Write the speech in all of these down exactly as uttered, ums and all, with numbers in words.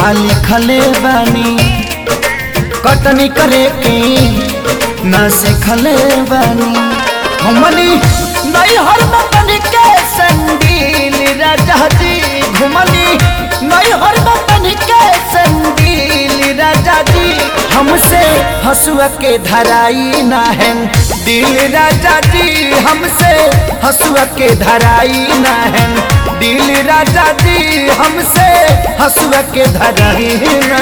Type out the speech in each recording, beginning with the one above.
आली खले बानी कटनी करे के न सीखले बानी हमनी नहीं हर बतन के संदील राजा जी घुमनी नहीं हर बतन के संदील राजा जी हमसे हसुआ के धराई ना है दिल राजा जी हमसे हसुआ के धराई ना है दिल राजा जी हमसे हसुआ के धराई ना।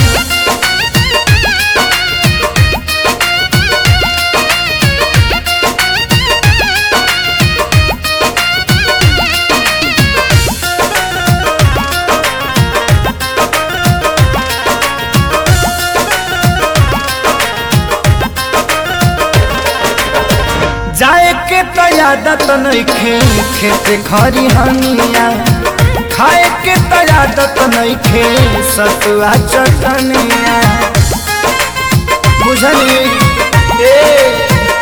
जाए के तो आदत नहीं खे खेते खरी हनिया खाए के तो आदत नहीं खे सतुआ चटनिया बुझली ए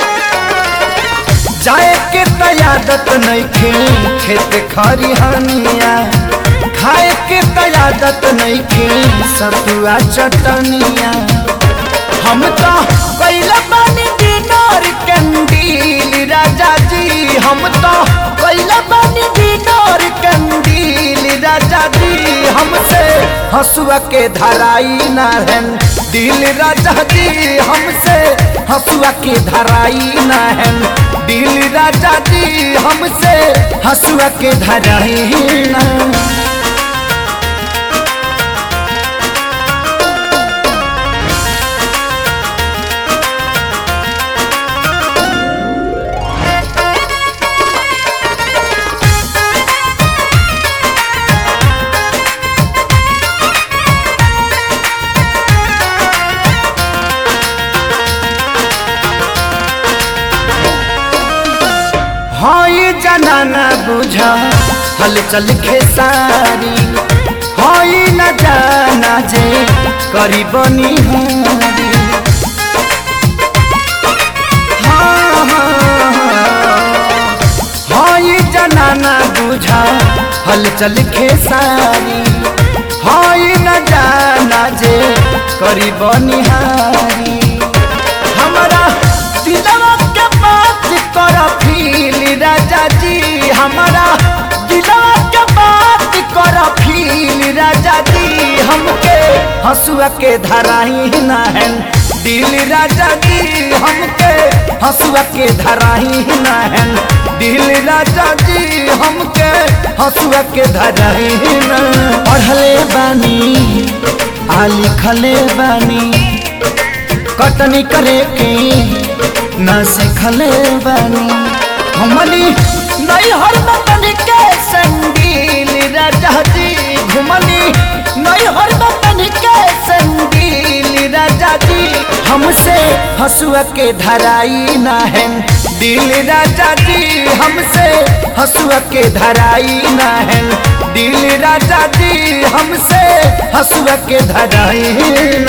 जाए के तो आदत नहीं खे खेते खरी हनिया खाए के तो आदत नहीं खे सतुआ चटनिया हम तो कैला पानी डिनर कंदील राजा जी हम तो कैला पानी डिनर कंदील राजा जी हमसे हसुआ के धराई ना है दिल राजा जी हमसे हसुआ के धराई ना है दिल राजा जी हमसे हसुआ के धराई ना। हाई जनाना बुझा हल चल खेसारी हाई न जाना जे करी बनी हारी हाँ हाई जनाना बुझा हल चल खेसारी हाई न जाना जे करी बनी हारी हमारा दिलवा के बात कर फील राजा जी हमारा दिलवा के बात कर फील राजा जी हमके हसुआ के धराई ना है दिल राजा जी हमके हसुआ के धराई ना है दिल राजा जी हमके हसुआ के धराई ना। पढ़ले बानी आली खले बानी कटनी करे के न सीखले बानी हमनी नहीं हर बतन के संदील राजा जी घुमनी नहीं हर बतन के संदील राजा जी हमसे हसुआ के धराई ना है दिल राजा जी हमसे हसुआ के धराई ना है दिल राजा जी हमसे हसुआ के धराई